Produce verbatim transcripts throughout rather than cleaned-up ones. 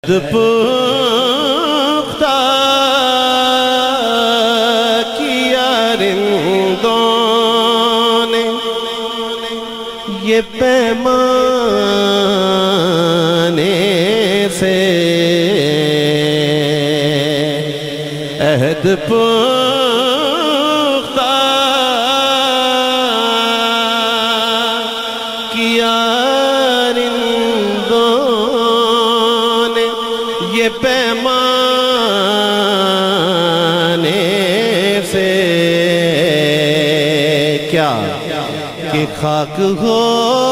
پختہ کیا رندوں نے یہ پیمانے سے عہد پختہ کیا یہ پیمانے سے کیا کہ خاک ہو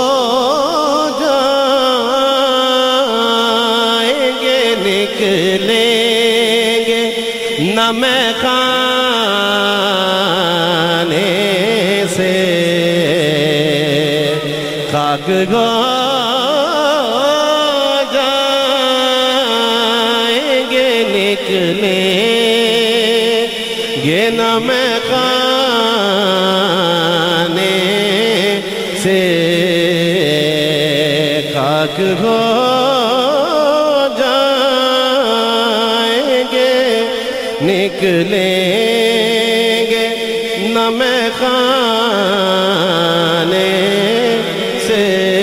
جائیں گے نکلیں گے نہ میں خانے سے خاک ہو گے نہ میں خانے سے خاک ہو جائیں گے نکلیں گے نہ میں خانے سے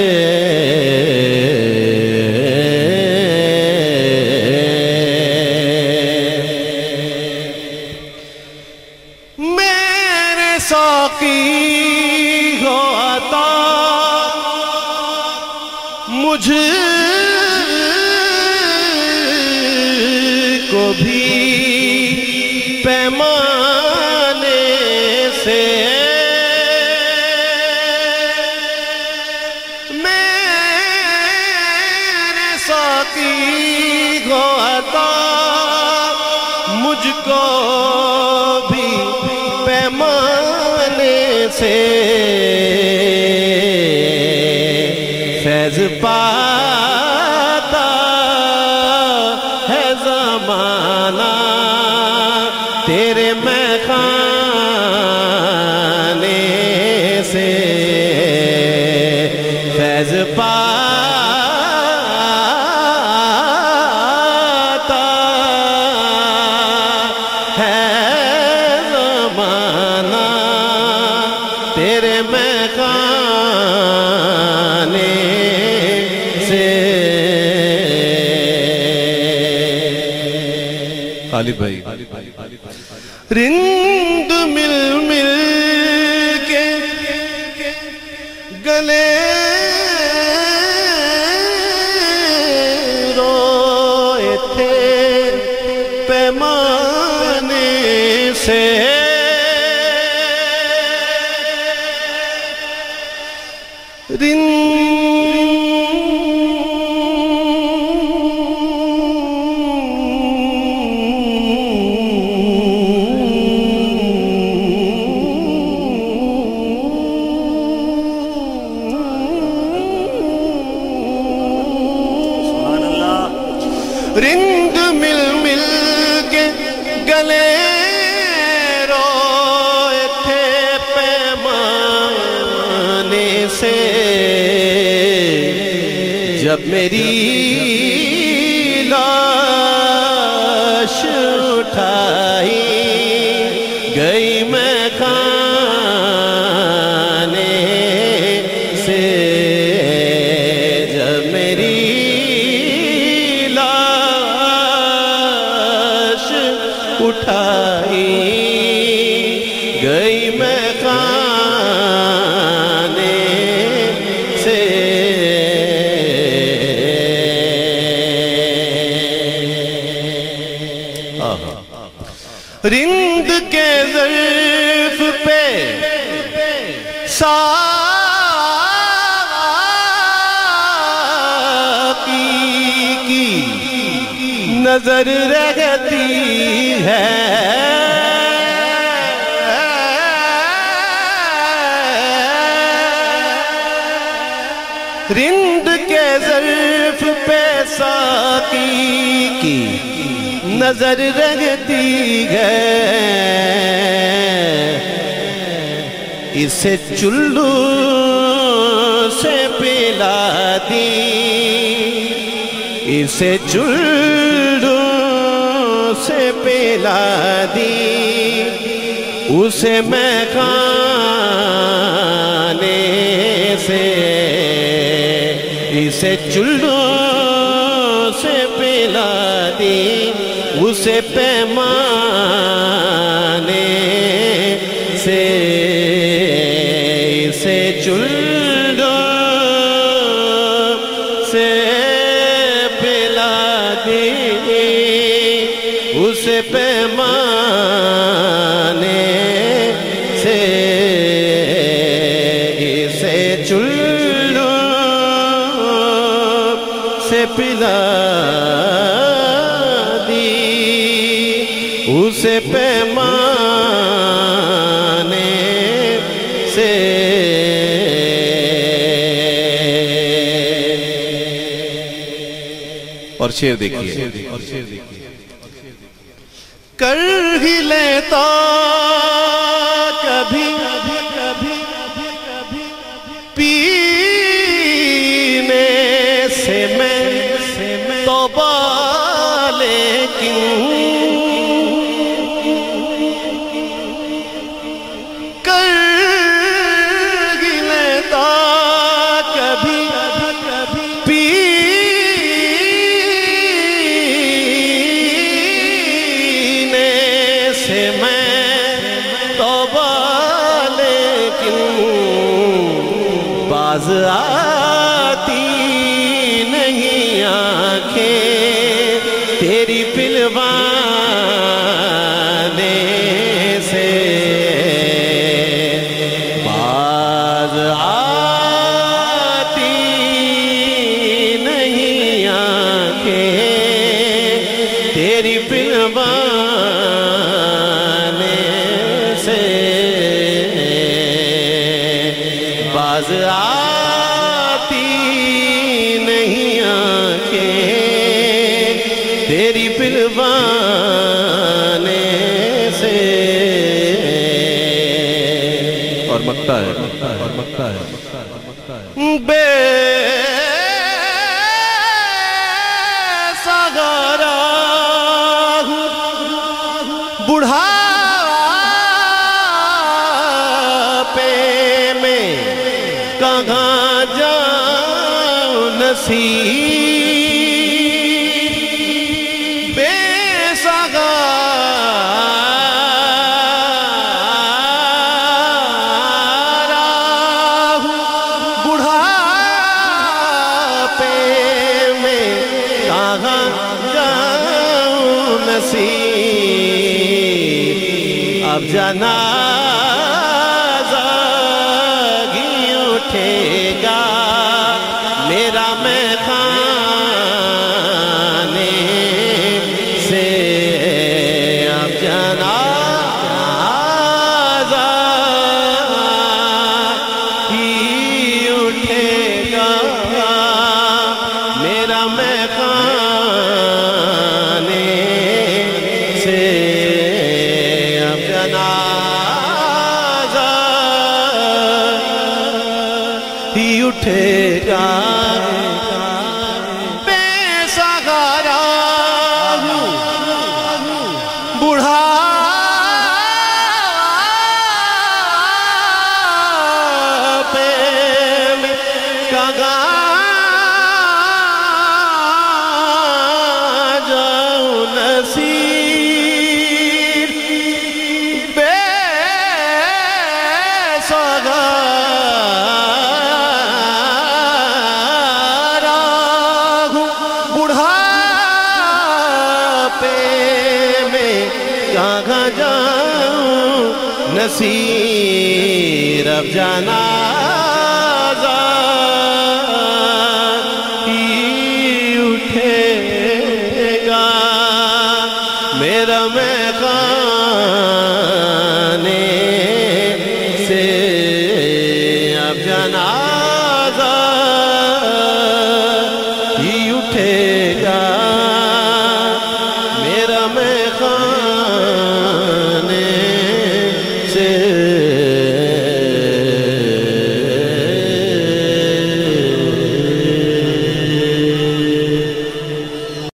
ساقی ہو عطا مجھ کو بھی پیمانے سے میرے ساقی ہو عطا مجھ کو بھی پیمانے سے فیض پاتا ہے زمانہ تیرے میخانے سے فیض پاتا ہے تیرے میخانے سے غالب بھائی رند مل مل کے گلے روئے تھے پیمانے سے رند مل مل کے گلے روئے تھے پیمانے سے جب میری لاش اٹھائی گئی میں خانے سے جب میری اٹھائی گئی میں خانے سے رند کے ظرف پہ ساقی کی نظر رہتی ہے رند کے ظرف پہ ساقی کی نظر رہتی ہے اسے چلو سے پلا دی اسے چلڈوں سے پلا دی اسے میں کھانے سے اسے چلڈوں سے پلا دی اسے پیمانے سے اسے چلڈوں سے پلا دی اسے پیمانے سے اسے چلڈوں سے پلا دی اسے پیمانے سے اور شعر دیکھیے کر ہی لیتا کبھی پینے سے میں توبہ لیکن کر ہی لیتا کبھی پینے سے میں توبہ لیکن باز آتی نہیں آنکھیں تیری پلوانے سے باز آتی نہیں آنکھیں تیری پلوانے سے باز آتی نہیں آنکھیں تیری پلوانے سے اور مکتا ہے اور مکتا ہے بے سہارا بڑھاپے میں کہاں جاؤں نصیب بے سہارا بڑھاپے میں کہاں جاؤں نصیب اب جنازہ ہی اٹھے گا میرا میں کھانے سے اب جنازہ ہی اٹھے گا میرا میں کھانے سے اب جنازہ ہی اٹھے گا بے سہارا بڑھاپے میں کہاں جاؤں نصیب بے سہارا بڑھاپے میں کہاں جاؤں نصیب اب جنازہ ہی اٹھے گا میرا میں